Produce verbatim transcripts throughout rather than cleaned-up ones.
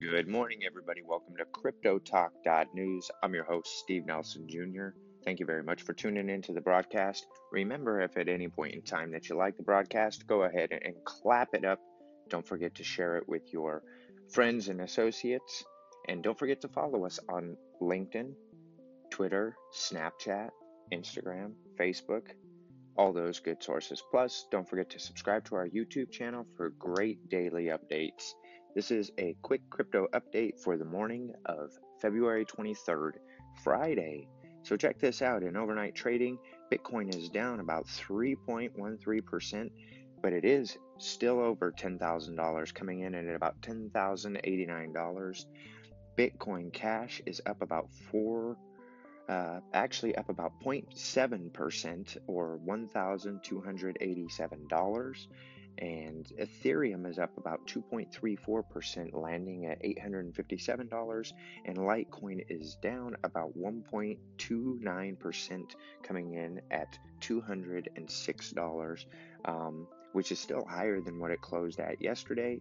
Good morning, everybody. Welcome to Crypto Talk News. I'm your host, Steve Nelson Junior Thank you very much for tuning in to the broadcast. Remember, if at any point in time that you like the broadcast, go ahead and clap it up. Don't forget to share it with your friends and associates. And don't forget to follow us on LinkedIn, Twitter, Snapchat, Instagram, Facebook, all those good sources. Plus, don't forget to subscribe to our YouTube channel for great daily updates. This is a quick crypto update for the morning of February twenty-third, Friday. So check this out. In overnight trading, Bitcoin is down about three point one three percent, but it is still over ten thousand dollars, coming in at about ten thousand eighty-nine dollars. Bitcoin Cash is up about four Uh, actually up about zero point seven percent or one thousand two hundred eighty-seven dollars, and Ethereum is up about two point three four percent, landing at eight hundred fifty-seven dollars, and Litecoin is down about one point two nine percent, coming in at two hundred six dollars, um, which is still higher than what it closed at yesterday.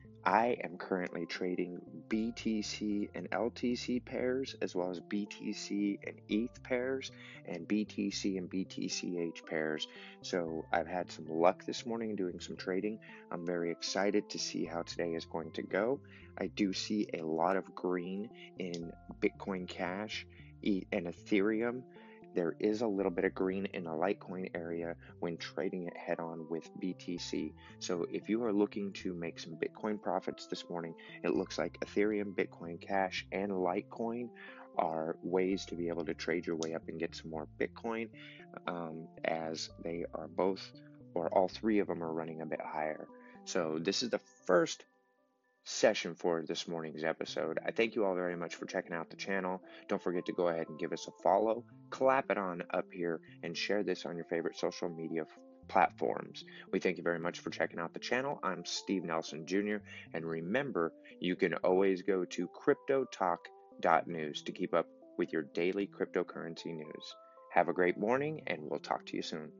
I am currently trading B T C and L T C pairs, as well as B T C and E T H pairs, and B T C and B T C H pairs. So I've had some luck this morning doing some trading. I'm very excited to see how today is going to go. I do see a lot of green in Bitcoin Cash and Ethereum. There is a little bit of green in the Litecoin area when trading it head on with B T C. So if you are looking to make some Bitcoin profits this morning, it looks like Ethereum, Bitcoin Cash, and Litecoin are ways to be able to trade your way up and get some more Bitcoin, um, as they are both, or all three of them are running a bit higher. So this is the first session for this morning's episode. I thank you all very much for checking out the channel. Don't forget to go ahead and give us a follow, clap it on up here, and share this on your favorite social media platforms. We thank you very much for checking out the channel. I'm Steve Nelson Junior And remember, you can always go to crypto talk dot news to keep up with your daily cryptocurrency news. Have a great morning, and we'll talk to you soon.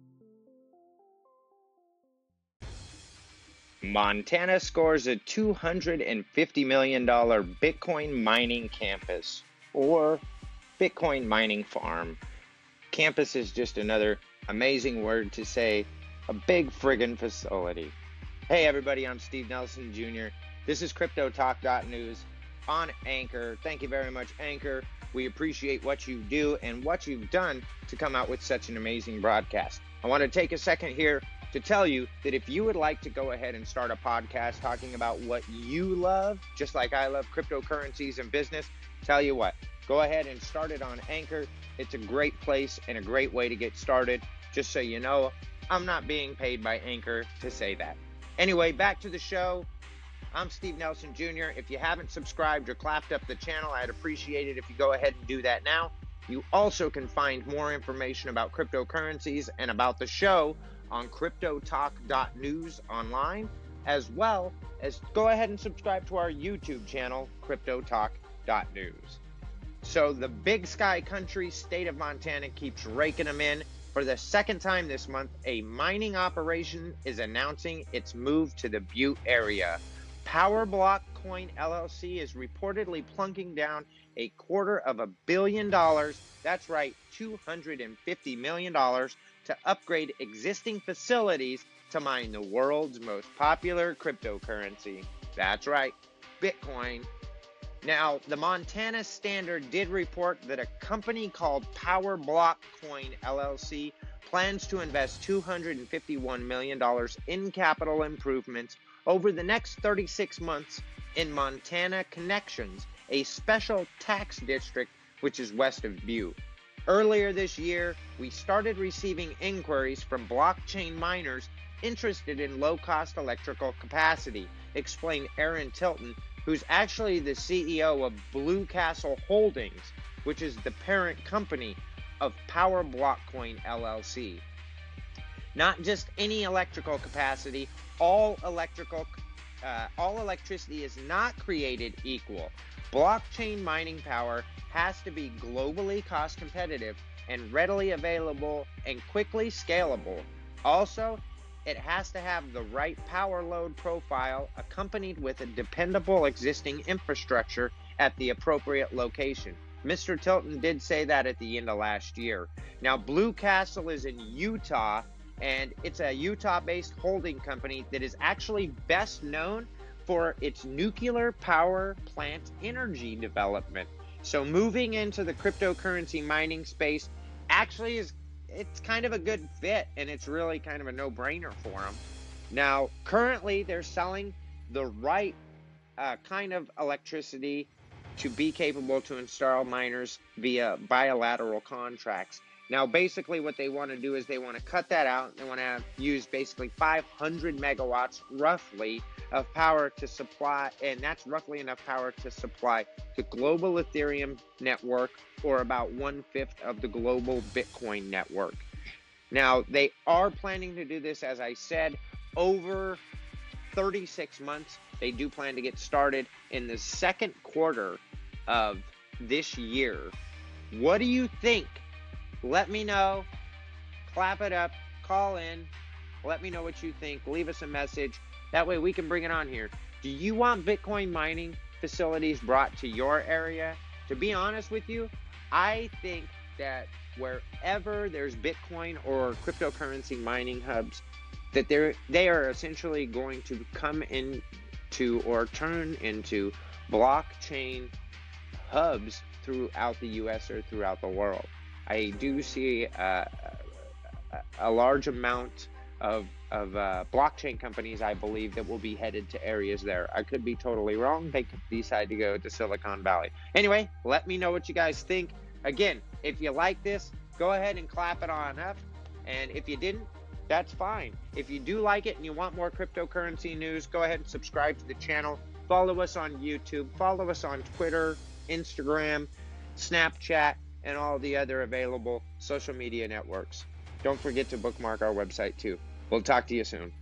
Montana scores a two hundred fifty million dollars Bitcoin mining campus, or Bitcoin mining farm. Campus is just another amazing word to say a big friggin' facility. Hey everybody, I'm Steve Nelson Junior This is Crypto Talk News on Anchor. Thank you very much, Anchor. We appreciate what you do and what you've done to come out with such an amazing broadcast. I want to take a second here to tell you that if you would like to go ahead and start a podcast talking about what you love, just like I love cryptocurrencies and business, tell you what, go ahead and start it on Anchor. It's a great place and a great way to get started. Just so you know, I'm not being paid by Anchor to say that. Anyway, back to the show. I'm Steve Nelson Junior If you haven't subscribed or clapped up the channel, I'd appreciate it if you go ahead and do that now. You also can find more information about cryptocurrencies and about the show on crypto talk dot news online, as well as go ahead and subscribe to our YouTube channel, crypto talk dot news. So the Big Sky Country state of Montana keeps raking them in. For the second time this month, a mining operation is announcing its move to the Butte area. PowerBlock Coin L L C is reportedly plunking down a quarter of a billion dollars, that's right, two hundred fifty million dollars, to upgrade existing facilities to mine the world's most popular cryptocurrency. That's right, Bitcoin. Now, the Montana Standard did report that a company called PowerBlock Coin L L C plans to invest two hundred fifty-one million dollars in capital improvements over the next thirty-six months in Montana Connections, a special tax district which is west of Butte. Earlier this year, we started receiving inquiries from blockchain miners interested in low-cost electrical capacity, explained Aaron Tilton, who's actually the C E O of Blue Castle Holdings, which is the parent company of PowerBlock Coin L L C. Not just any electrical capacity, all electrical, uh, all electricity is not created equal. Blockchain mining power has to be globally cost competitive and readily available and quickly scalable. Also, it has to have the right power load profile accompanied with a dependable existing infrastructure at the appropriate location. Mister Tilton did say that at the end of last year. Now, Blue Castle is in Utah, and it's a Utah-based holding company that is actually best known for its nuclear power plant energy development. So moving into the cryptocurrency mining space actually is it's kind of a good fit, and it's really kind of a no-brainer for them. Now, currently they're selling the right uh, kind of electricity to be capable to install miners via bilateral contracts. Now, basically what they want to do is they want to cut that out. They want to use basically five hundred megawatts roughly of power to supply, and that's roughly enough power to supply the global Ethereum network, or about one-fifth of the global Bitcoin network. Now, they are planning to do this, as I said, over thirty-six months. They do plan to get started in the second quarter of this year. What do you think? Let me know. Clap it up. Call in. Let me know what you think. Leave us a message. That way we can bring it on here. Do you want Bitcoin mining facilities brought to your area? To be honest with you, I think that wherever there's Bitcoin or cryptocurrency mining hubs, that they're, they are essentially going to come into or turn into blockchain hubs throughout the U S or throughout the world. I do see uh, a large amount of, of uh, blockchain companies, I believe, that will be headed to areas there. I could be totally wrong. They could decide to go to Silicon Valley. Anyway, let me know what you guys think. Again, if you like this, go ahead and clap it on up. And if you didn't, that's fine. If you do like it and you want more cryptocurrency news, go ahead and subscribe to the channel. Follow us on YouTube. Follow us on Twitter, Instagram, Snapchat, and all the other available social media networks. Don't forget to bookmark our website too. We'll talk to you soon.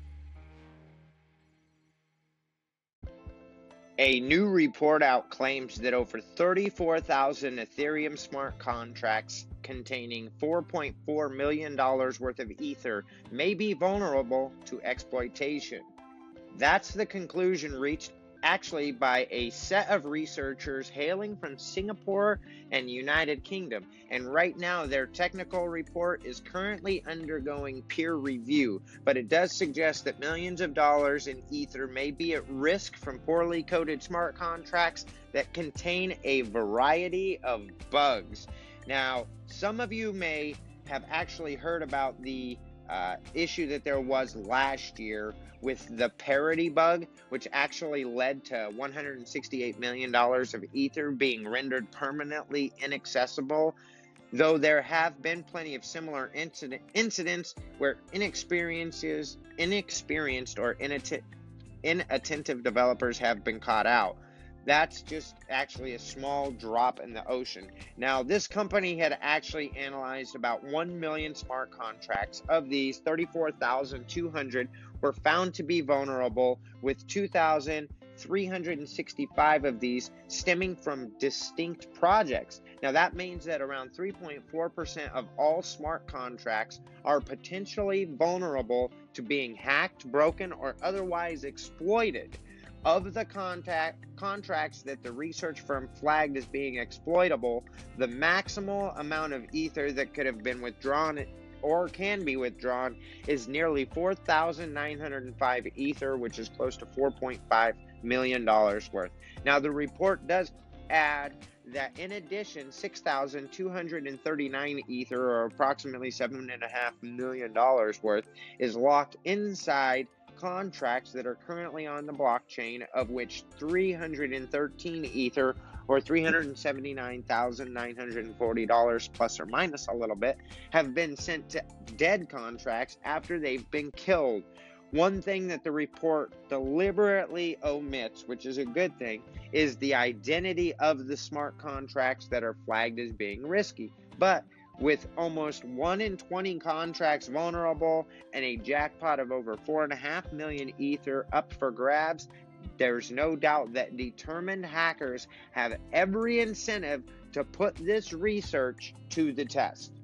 A new report out claims that over thirty-four thousand Ethereum smart contracts containing four point four million dollars worth of Ether may be vulnerable to exploitation. That's the conclusion reached actually by a set of researchers hailing from Singapore and United Kingdom, and right now their technical report is currently undergoing peer review, but it does suggest that millions of dollars in Ether may be at risk from poorly coded smart contracts that contain a variety of bugs. Now, some of you may have actually heard about the uh, issue that there was last year with the parity bug, which actually led to one hundred sixty-eight million dollars of Ether being rendered permanently inaccessible, though there have been plenty of similar incident, incidents where inexperienced, inexperienced or inatti- inattentive developers have been caught out. That's just actually a small drop in the ocean. Now, this company had actually analyzed about one million smart contracts. Of these, thirty-four thousand two hundred were found to be vulnerable, with two thousand three hundred sixty-five of these stemming from distinct projects. Now, that means that around three point four percent of all smart contracts are potentially vulnerable to being hacked, broken, or otherwise exploited. Of the contact contracts that the research firm flagged as being exploitable, the maximal amount of Ether that could have been withdrawn or can be withdrawn is nearly four thousand nine hundred five Ether, which is close to four point five million dollars worth. Now, the report does add that in addition, six thousand two hundred thirty-nine Ether, or approximately seven point five million dollars worth, is locked inside contracts that are currently on the blockchain, of which three hundred thirteen Ether, or three hundred seventy-nine thousand nine hundred forty dollars plus or minus a little bit, have been sent to dead contracts after they've been killed. One thing that the report deliberately omits, which is a good thing, is the identity of the smart contracts that are flagged as being risky. But with almost one in twenty contracts vulnerable and a jackpot of over four point five million Ether up for grabs, there's no doubt that determined hackers have every incentive to put this research to the test.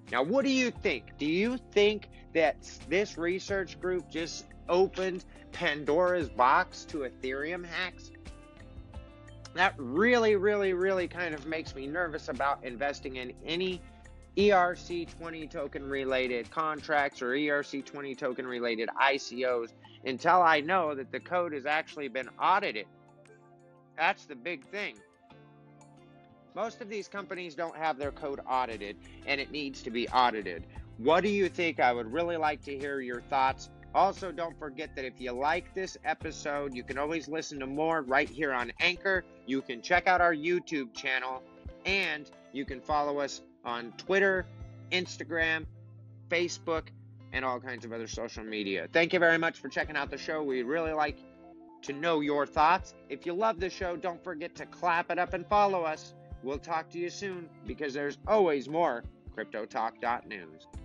Now, what do you think? Do you think that this research group just opened Pandora's box to Ethereum hacks? That really, really, really kind of makes me nervous about investing in any E R C twenty token related contracts or E R C twenty token related I C Os until I know that the code has actually been audited. That's the big thing. Most of these companies don't have their code audited, and it needs to be audited. What do you think? I would really like to hear your thoughts. Also, don't forget that if you like this episode, you can always listen to more right here on Anchor. You can check out our YouTube channel, and you can follow us on Twitter, Instagram, Facebook, and all kinds of other social media. Thank you very much for checking out the show. We really like to know your thoughts. If you love the show, don't forget to clap it up and follow us. We'll talk to you soon, because there's always more Crypto Talk dot news.